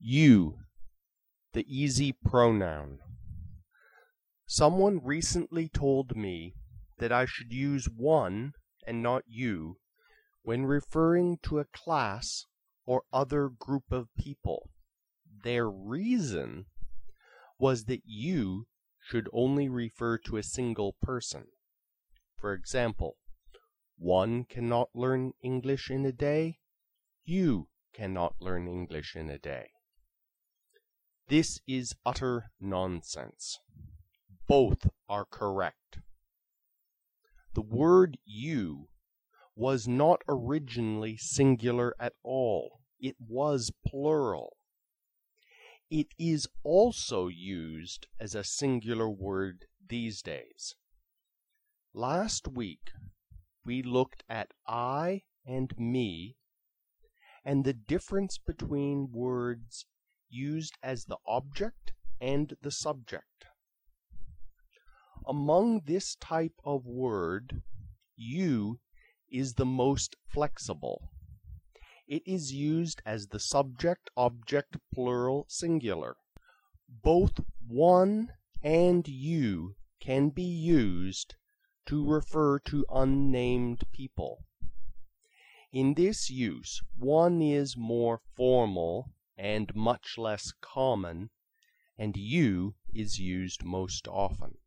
You, the easy pronoun. Someone recently told me that I should use one and not you when referring to a class or other group of people. Their reason was that you should only refer to a single person. For example, one cannot learn English in a day. You cannot learn English in a day. This is utter nonsense. Both are correct. The word you was not originally singular at all. It was plural. It is also used as a singular word these days. Last week, we looked at I and me and the difference between words used as the object and the subject. Among this type of word, you is the most flexible. It is used as the subject-object plural singular. Both one and you can be used to refer to unnamed people. In this use, one is more formal and much less common, and you is used most often.